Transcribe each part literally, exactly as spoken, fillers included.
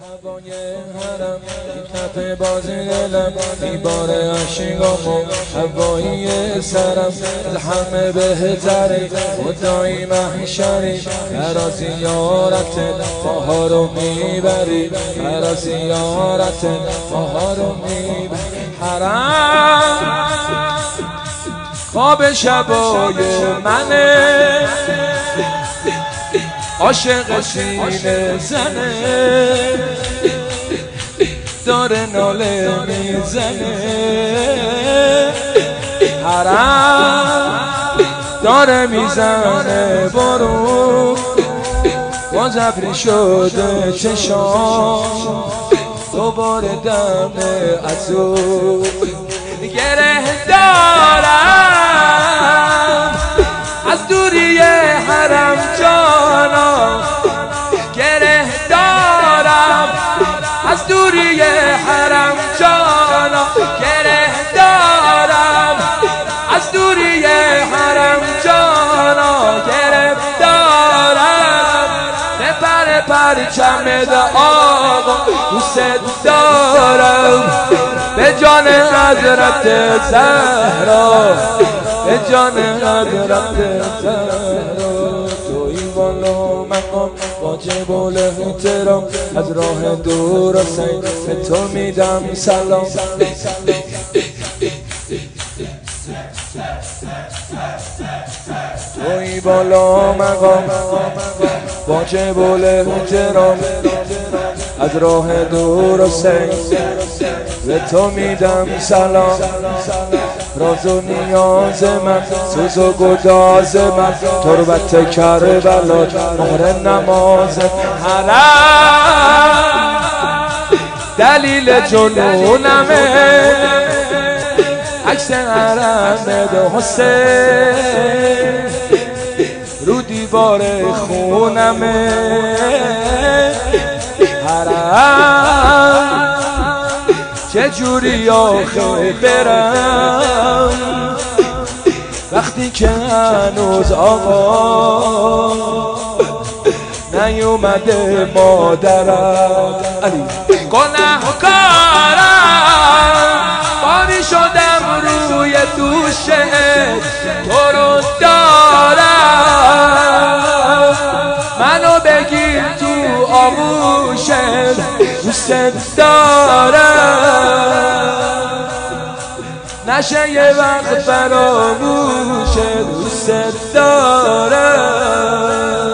هوای حرم تپ باز دلم میباره عشقامو هوایی سرم از همه بهتره خدایی محشری هر زیارت ماها رو میبری هر زیارت ماها رو میبری حرم خواب شبای منه عاشق سینه زنه داره ناله میزنه حرم داره میزنه برو باز ابری شده چشام دوباره دم از او گره دارم از دوری حرم جانا گره دارم از دوری حرم جانا گره دارم از دوری حرم جانا گره دارم بپر پرچم آقا دوست دارم به جان حضرت زهرا به جان حضرت زهرا توی بالا مقام واجب الاحترام از راه دور و سین به تو میدم سلام توی بالا مقام واجب الاحترام از راه دور و سین به تو میدم سلام راز و نیاز من سوز و گداز من تربت کربلا مهر نماز حرم دلیل جنونمه عکس حرم دو حسین رو دیوار خونمه حرم چجوری آخه برم وقتی که هنوز آقا نیومده مادرم علی گناهکارم باری شدم روی دوشت تو رو دارم منو بگیر تو آغوشت دوست دارم نشه یه وقت فراموشت دوست دارم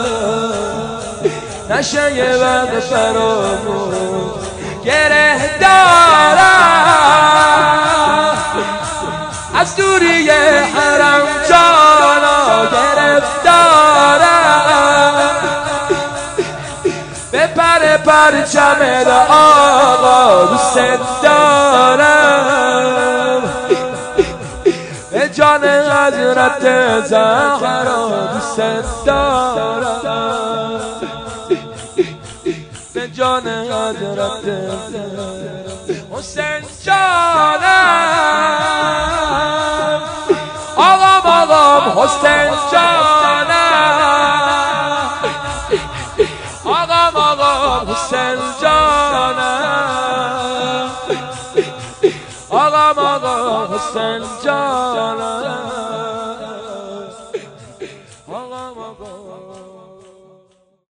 نشه یه وقت فراموش گره دارم از دوری حرم جانا گرفتارم بپر پرچم آقا دوست دارم به جان حضرت زهرا دوست دارم به جان حضرت حسین جانم آقام آقام حسین جانم آقام آقام حسین جانم آقام آقام حسین جانم